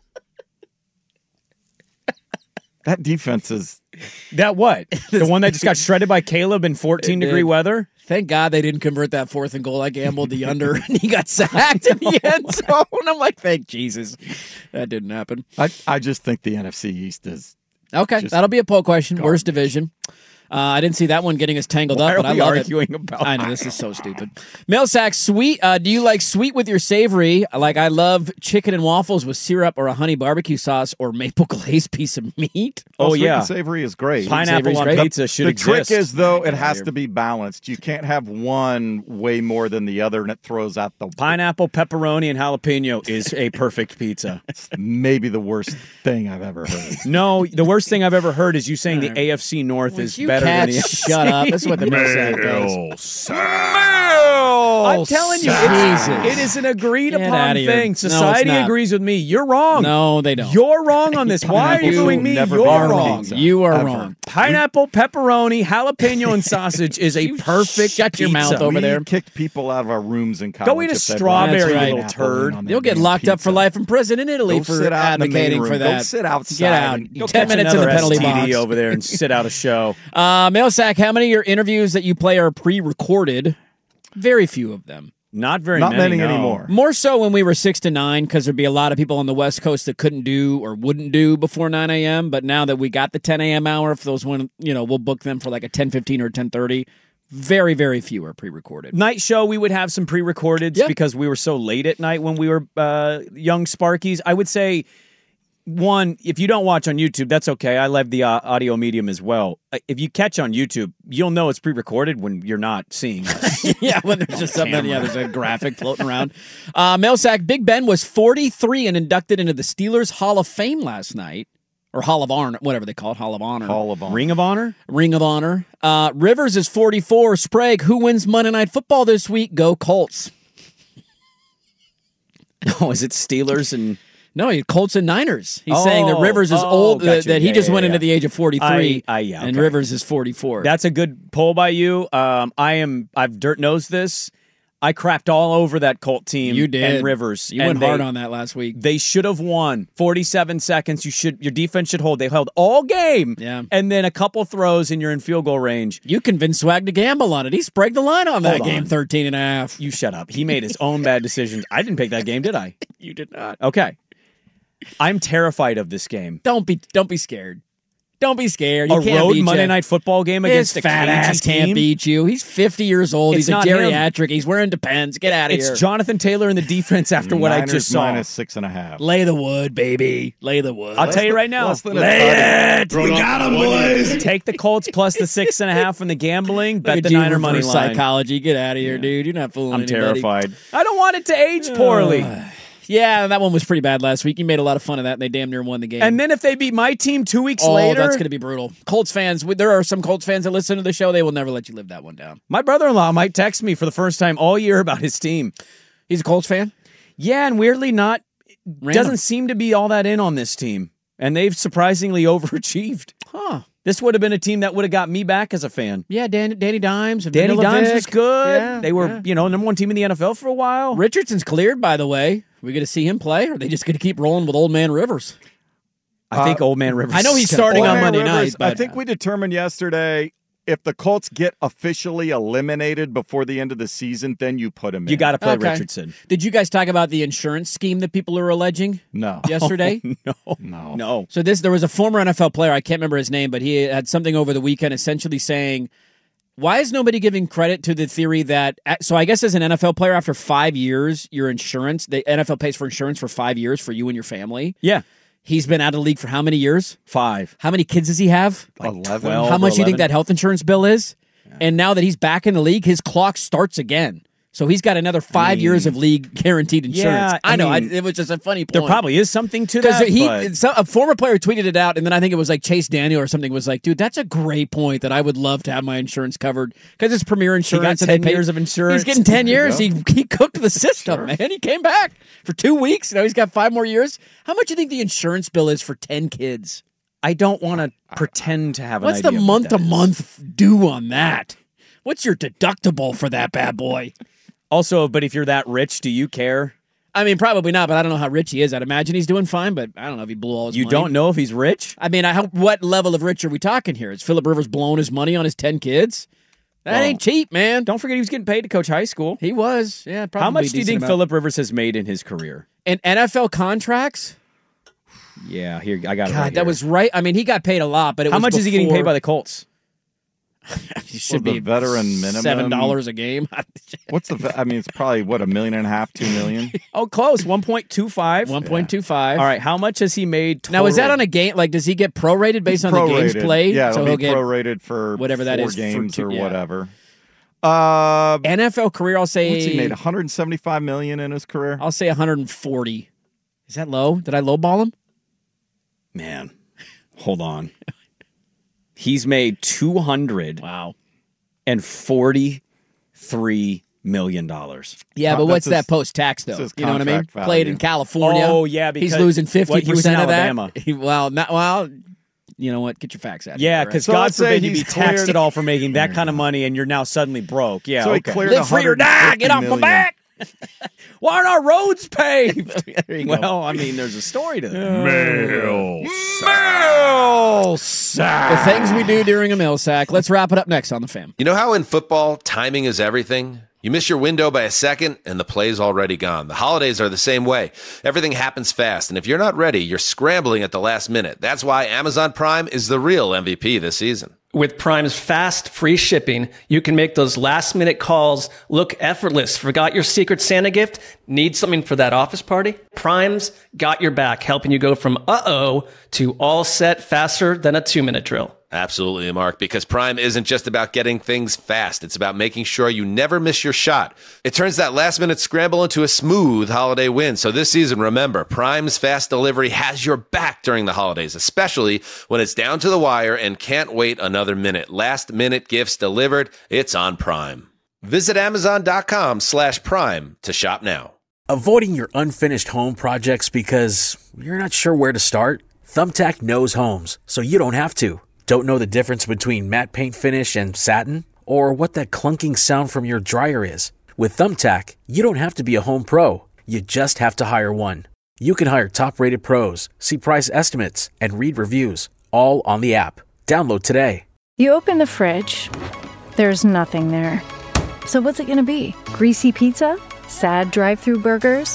that defense is. That what? The one that just got shredded by Caleb in 14-degree weather? Thank God they didn't convert that 4th and goal. I gambled the under, and he got sacked in the end zone. I'm like, thank Jesus. That didn't happen. I just think the NFC East is. Okay, Just that'll be a poll question. Worst division. I didn't see that one getting us tangled Why up, are but I we love arguing it. about I know, this is so stupid. Mail sack, sweet. Do you like sweet with your savory? Like, I love chicken and waffles with syrup or a honey barbecue sauce or maple glazed piece of meat. Oh, Sweet yeah. and savory is great. Pineapple on great. pizza should the exist. trick is, though, it Get has out of to be balanced. You can't have one way more than the other, and it throws out the Pineapple, pepperoni, and jalapeno is a perfect pizza. maybe the worst thing I've ever heard. No, the worst thing I've ever heard is you saying the AFC North is You better than cats the shut up. That's what the mail sack does. Mail sack. I'm telling you, Jesus. it is an agreed Get upon outta here. thing. No, it's Society not. agrees with me. You're wrong. No, they don't. You're wrong on this. Why are you Pineapple doing me? will never You're be on wrong. pizza. You are Ever. wrong. Pineapple, pepperoni, jalapeno, and sausage is a perfect shut your pizza. mouth over We there. kicked people out of our rooms in college. Go eat a if they brought strawberry, That's right. little turd. on their You'll get damn locked up for pizza. life in prison in Italy Go for sit out in the main advocating room. for Go that. sit outside Get out. and- Go 10 catch minutes in the another penalty STD box. over there and sit out a show. Mail sack, how many of your interviews that you play are pre-recorded? Very few of them. Not very Not many no. anymore. More so when we were 6 to 9, because there'd be a lot of people on the West Coast that couldn't do or wouldn't do before 9 a.m. But now that we got the 10 a.m. hour, if those one, we'll book them for like a 10:15 or 10:30. Very, very few are pre-recorded. Night show, we would have some pre-recordeds Yeah. because we were so late at night when we were young Sparkies. I would say, one, if you don't watch on YouTube, that's okay. I love the audio medium as well. If you catch on YouTube, you'll know it's pre-recorded when you're not seeing us. Yeah, when there's just something, there's a graphic floating around. Mail sack, Big Ben was 43 and inducted into the Steelers Hall of Fame last night. Or Hall of Honor, whatever they call it, Hall of Honor. Hall of Honor. Ring of Honor? Ring of Honor. Rivers is 44. Sprague, who wins Monday Night Football this week? Go Colts. Oh, is it Steelers and... No, Colts and Niners. He's saying that Rivers is old, gotcha. that he Yeah, just yeah, went into yeah. the age of 43, yeah, and okay. Rivers is 44. That's a good poll by you. I've dirt nosed this. I crapped all over that Colt team. You did. And Rivers. You went hard on that last week. They should have won. 47 seconds. Your defense should hold. They held all game. Yeah. And then a couple throws and you're in field goal range. You convinced Swag to gamble on it. He spragged the line on that game, 13.5. You shut up. He made his own bad decisions. I didn't pick that game, did I? You did not. Okay. I'm terrified of this game. Don't be scared. Don't be scared. You a can't road beat Monday you. night football game against His a fat cagey ass team? can't beat you. He's 50 years old. It's He's a not him. geriatric. He's wearing Depends. Get out of here. It's Jonathan Taylor in the defense after what I just saw. Niners -6.5. Lay the wood, baby. Lay the wood. I'll tell you right now. Lay it. We got him, boys. Take the Colts plus the 6.5 from the gambling. Bet the Niner money line. Psychology. Get out of here, dude. You're not fooling I'm anybody. terrified. I don't want it to age poorly. Yeah, that one was pretty bad last week. You made a lot of fun of that, and they damn near won the game. And then if they beat my team 2 weeks oh, later, that's going to be brutal. Colts fans, there are some Colts fans that listen to the show. They will never let you live that one down. my brother-in-law might text me for the first time all year about his team. He's a Colts fan? Yeah, and weirdly not Random. doesn't seem to be all that in on this team. And they've surprisingly overachieved. Huh. This would have been a team that would have got me back as a fan. Yeah, Danny Dimes. And Danny Dimes Villavic. was good. Yeah, they were, number one team in the NFL for a while. Richardson's cleared, by the way. Are we going to see him play, or are they just going to keep rolling with Old Man Rivers? I think Old Man Rivers. I know he's starting on Monday night. I But think we determined yesterday if the Colts get officially eliminated before the end of the season, then you put him in. You got to play Okay. Richardson. Did you guys talk about the insurance scheme that people are alleging No. yesterday? No. So there was a former NFL player, I can't remember his name, but he had something over the weekend essentially saying, why is nobody giving credit to the theory that, so I guess as an NFL player, after 5 years, your insurance, the NFL pays for insurance for 5 years for you and your family. Yeah. He's been out of the league for how many years? 5. How many kids does he have? Like 11. 12. How much do you 11. think that health insurance bill is? Yeah. And now that he's back in the league, his clock starts again. So he's got another 5 years of league guaranteed insurance. Yeah, I know. mean, it was just a funny point. There probably is something to that. Because a former player tweeted it out, and then I think it was like Chase Daniel or something was like, dude, that's a great point that I would love to have my insurance covered because it's Premier Insurance. He got 10 years of insurance. He's getting 10 years. He cooked the system, man. He came back for 2 weeks. Now he's got 5 more years. How much do you think the insurance bill is for 10 kids? I don't want to pretend to have an What's idea. the of what that is. month-to-month due on that? What's your deductible for that bad boy? Also, but if you're that rich, do you care? I mean, probably not, but I don't know how rich he is. I'd imagine he's doing fine, but I don't know if he blew all his money. You don't know if he's rich? I mean, what level of rich are we talking here? Is Phillip Rivers blowing his money on his 10 kids? That ain't cheap, man. Don't forget he was getting paid to coach high school. He was. Yeah, probably. How much do you think amount. Phillip Rivers has made in his career? And NFL contracts? Yeah, here I got it. God, right that here. was right. I mean, he got paid a lot, but How much is he getting paid by the Colts? He should the be veteran minimum $7 a game. What's the? I mean, it's probably what, $1.5 million, $2 million. Oh, close. 1.25. 1.25. All right. How much has he made total? Now, is that on a game? Like, does he get prorated based on the games Prorated. played? Yeah, so it'll he'll be get prorated for whatever that 4 is for games or yeah. whatever. NFL career, I'll say. What's he made? $175 million in his career. I'll say 140. Is that low? Did I lowball him? Man, hold on. He's made $243 million. Yeah, but what's that post-tax, though? You know what I mean? contract Played value. in California. Oh, yeah, because he's losing he was 50% in of that. Alabama. Well, you know what? Get your facts out. Yeah, because because God let's say forbid you be he's taxed cleared- at all for making that kind of money, and you're now suddenly broke. Yeah, So he okay. cleared Live free or die. Get off my million. back. Why aren't our roads paved? There you go. Well, I mean, there's a story to that. Mail The things we do during a mail sack. Let's wrap it up next on The Fam. You know how in football, timing is everything? You miss your window by a second, and the play's already gone. The holidays are the same way. Everything happens fast, and if you're not ready, you're scrambling at the last minute. That's why Amazon Prime is the real MVP this season. With Prime's fast, free shipping, you can make those last-minute calls look effortless. Forgot your Secret Santa gift? Need something for that office party? Prime's got your back, helping you go from uh-oh to all set faster than a 2-minute drill. Absolutely, Mark, because Prime isn't just about getting things fast. It's about making sure you never miss your shot. It turns that last-minute scramble into a smooth holiday win. So this season, remember, Prime's fast delivery has your back during the holidays, especially when it's down to the wire and can't wait another minute. Last-minute gifts delivered, it's on Prime. Visit Amazon.com/Prime to shop now. Avoiding your unfinished home projects because you're not sure where to start? Thumbtack knows homes, so you don't have to. Don't know the difference between matte paint finish and satin? Or what that clunking sound from your dryer is? With Thumbtack, you don't have to be a home pro. You just have to hire one. You can hire top-rated pros, see price estimates, and read reviews, all on the app. Download today. You open the fridge. There's nothing there. So what's it gonna be? Greasy pizza? Sad drive-thru burgers?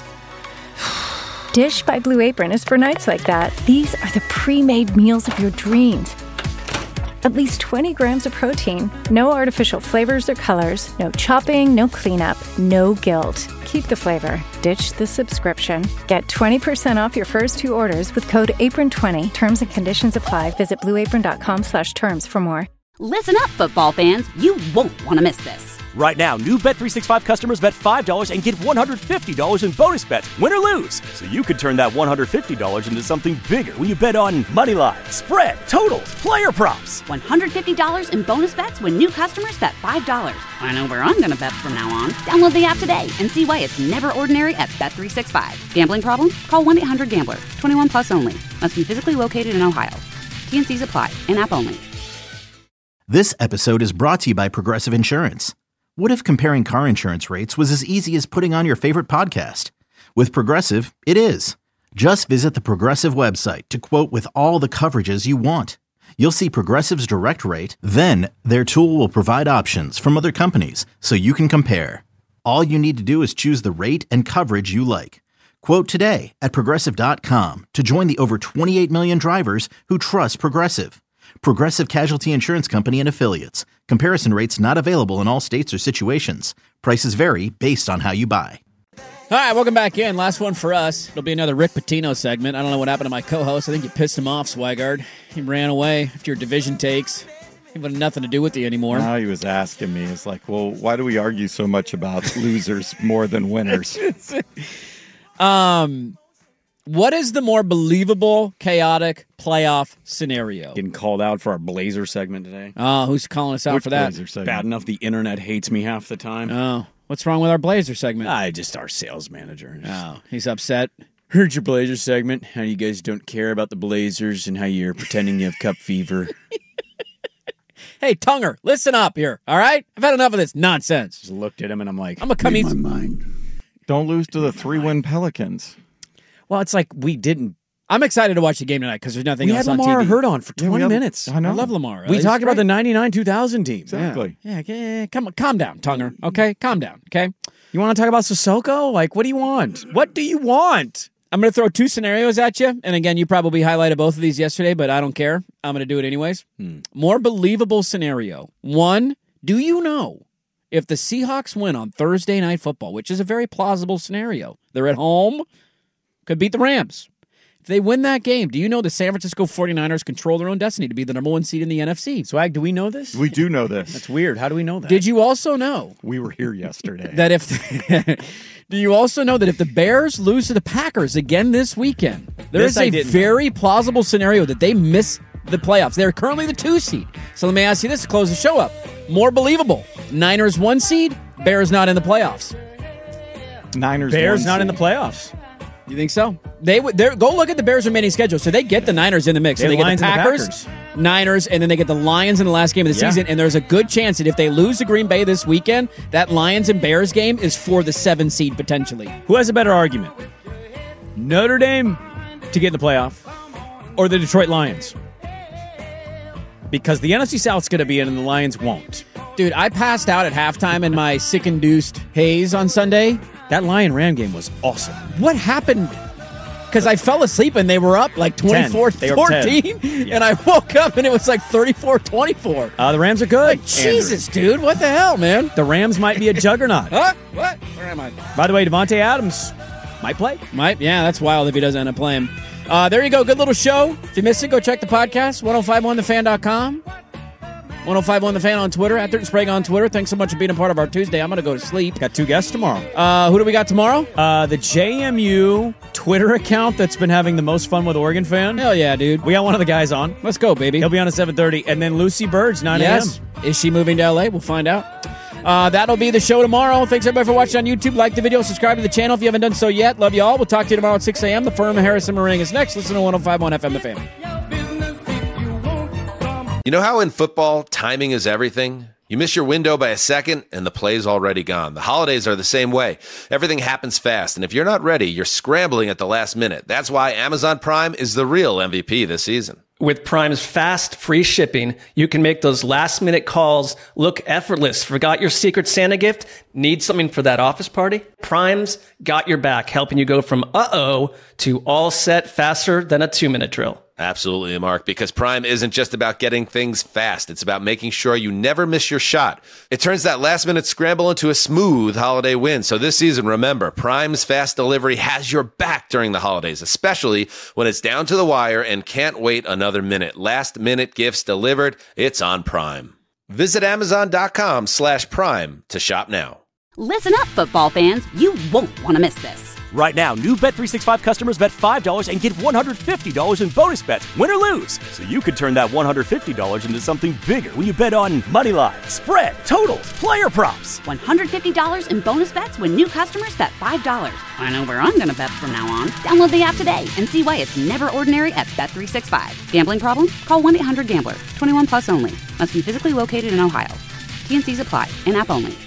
Dish by Blue Apron is for nights like that. These are the pre-made meals of your dreams. At least 20 grams of protein, no artificial flavors or colors, no chopping, no cleanup, no guilt. Keep the flavor. Ditch the subscription. Get 20% off your first 2 orders with code APRON20. Terms and conditions apply. Visit blueapron.com/terms for more. Listen up, football fans. You won't want to miss this. Right now, new Bet365 customers bet $5 and get $150 in bonus bets, win or lose. So you could turn that $150 into something bigger when you bet on moneyline, spread, totals, player props. $150 in bonus bets when new customers bet $5. I know where I'm going to bet from now on. Download the app today and see why it's never ordinary at Bet365. Gambling problem? Call 1-800-GAMBLER. 21 plus only. Must be physically located in Ohio. T&Cs apply. In-app only. This episode is brought to you by Progressive Insurance. What if comparing car insurance rates was as easy as putting on your favorite podcast? With Progressive, it is. Just visit the Progressive website to quote with all the coverages you want. You'll see Progressive's direct rate, then their tool will provide options from other companies so you can compare. All you need to do is choose the rate and coverage you like. Quote today at Progressive.com to join the over 28 million drivers who trust Progressive. Progressive Casualty Insurance Company and Affiliates. Comparison rates not available in all states or situations. Prices vary based on how you buy. All right, welcome back in. Last one for us. It'll be another Rick Pitino segment. I don't know what happened to my co-host. I think you pissed him off, Swigard. He ran away after your division takes. He wanted nothing to do with you anymore. Now he was asking me. It's like, well, why do we argue so much about losers more than winners? What is the more believable, chaotic playoff scenario? Getting called out for our Blazer segment today. Oh, who's calling us out for that? Bad enough the internet hates me half the time. Oh, what's wrong with our Blazer segment? Just our sales manager. Oh, he's upset. Heard your Blazer segment. How you guys don't care about the Blazers and how you're pretending you have cup fever. Hey, Tunger, listen up here, all right? I've had enough of this nonsense. Just looked at him and I'm like, I'm going to come eat my mind. Don't lose to the 3-win Pelicans. Well, it's like we didn't. I'm excited to watch the game tonight because there's nothing else on TV. We had Lamar Hurt on for 20 minutes. I love Lamar. We talked about the 99-2000 team. Exactly. Yeah, calm down, Tunger, okay? Calm down, okay? You want to talk about Sissoko? Like, what do you want? What do you want? I'm going to throw 2 scenarios at you. And again, you probably highlighted both of these yesterday, but I don't care. I'm going to do it anyways. More believable scenario. 1, do you know if the Seahawks win on Thursday Night Football, which is a very plausible scenario, they're at home, could beat the Rams. If they win that game, do you know the San Francisco 49ers control their own destiny to be the number 1 seed in the NFC? Swag, do we know this? We do know this. That's weird. How do we know that? Did you also know? We were here yesterday. That do you also know that if the Bears lose to the Packers again this weekend, there is a very plausible scenario that they miss the playoffs. They're currently the 2 seed. So let me ask you this to close the show up. More believable. Niners 1 seed, Bears not in the playoffs. Bears not in the playoffs. You think so? Go look at the Bears' remaining schedule. So they get the Niners in the mix. So they get the Packers, Niners, and then they get the Lions in the last game of the season. And there's a good chance that if they lose to Green Bay this weekend, that Lions and Bears game is for the 7 seed potentially. Who has a better argument? Notre Dame to get in the playoff or the Detroit Lions? Because the NFC South's going to be in and the Lions won't. Dude, I passed out at halftime in my sick-induced haze on Sunday. That Lion-Ram game was awesome. What happened? Because I fell asleep and they were up like 24-14, and I woke up and it was like 34-24. The Rams are good. Like, Jesus, dude, what the hell, man? The Rams might be a juggernaut. Huh? What? Where am I? By the way, Devontae Adams might play. Yeah, that's wild if he doesn't end up playing. There you go. Good little show. If you missed it, go check the podcast, 1051thefan.com. 1051thefan on Twitter, at Sprague on Twitter. Thanks so much for being a part of our Tuesday. I'm going to go to sleep. Got 2 guests tomorrow. Who do we got tomorrow? The JMU Twitter account that's been having the most fun with Oregon Fan. Hell yeah, dude. We got one of the guys on. Let's go, baby. He'll be on at 7:30. And then Lucy Birds, 9 a.m. Yes. Is she moving to L.A.? We'll find out. That'll be the show tomorrow. Thanks, everybody, for watching on YouTube. Like the video. Subscribe to the channel if you haven't done so yet. Love you all. We'll talk to you tomorrow at 6 a.m. The Firm, Harrison Meringue is next. Listen to 105.1 FM The Fan. You know how in football, timing is everything? You miss your window by a second, and the play's already gone. The holidays are the same way. Everything happens fast, and if you're not ready, you're scrambling at the last minute. That's why Amazon Prime is the real MVP this season. With Prime's fast, free shipping, you can make those last-minute calls look effortless. Forgot your Secret Santa gift? Need something for that office party? Prime's got your back, helping you go from uh-oh to all set faster than a 2-minute drill. Absolutely, Mark, because Prime isn't just about getting things fast. It's about making sure you never miss your shot. It turns that last-minute scramble into a smooth holiday win. So this season, remember, Prime's fast delivery has your back during the holidays, especially when it's down to the wire and can't wait another minute. Last-minute gifts delivered. It's on Prime. Visit Amazon.com/Prime to shop now. Listen up, football fans. You won't want to miss this. Right now, new Bet365 customers bet $5 and get $150 in bonus bets, win or lose. So you could turn that $150 into something bigger when you bet on moneyline, spread, totals, player props. $150 in bonus bets when new customers bet $5. I know where I'm going to bet from now on. Download the app today and see why it's never ordinary at Bet365. Gambling problem? Call 1-800-GAMBLER. 21 plus only. Must be physically located in Ohio. T&Cs apply. In-app only.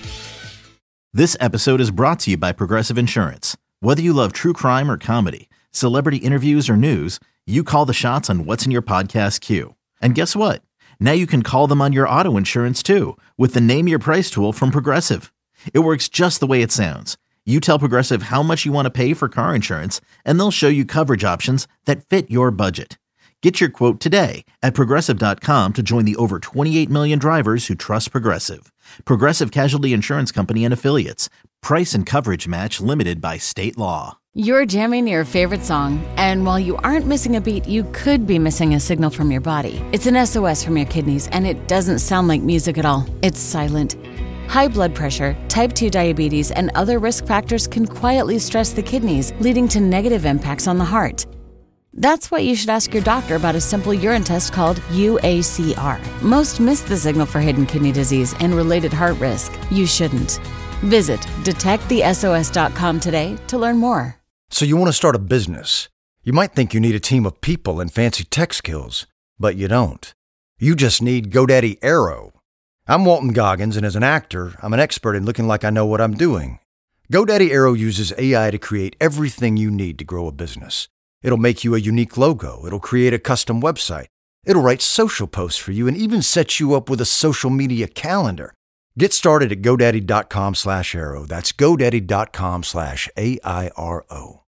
This episode is brought to you by Progressive Insurance. Whether you love true crime or comedy, celebrity interviews or news, you call the shots on what's in your podcast queue. And guess what? Now you can call them on your auto insurance too with the Name Your Price tool from Progressive. It works just the way it sounds. You tell Progressive how much you want to pay for car insurance, and they'll show you coverage options that fit your budget. Get your quote today at Progressive.com to join the over 28 million drivers who trust Progressive. Progressive Casualty Insurance Company and Affiliates. Price and coverage match limited by state law. You're jamming your favorite song, and while you aren't missing a beat, you could be missing a signal from your body. It's an SOS from your kidneys, and it doesn't sound like music at all. It's silent. High blood pressure, type 2 diabetes, and other risk factors can quietly stress the kidneys, leading to negative impacts on the heart. That's why you should ask your doctor about a simple urine test called UACR. Most miss the signal for hidden kidney disease and related heart risk. You shouldn't. Visit detectthesos.com today to learn more. So you want to start a business. You might think you need a team of people and fancy tech skills, but you don't. You just need GoDaddy Aero. I'm Walton Goggins, and as an actor, I'm an expert in looking like I know what I'm doing. GoDaddy Aero uses AI to create everything you need to grow a business. It'll make you a unique logo. It'll create a custom website. It'll write social posts for you and even set you up with a social media calendar. Get started at GoDaddy.com/Aero. That's GoDaddy.com/AIRO.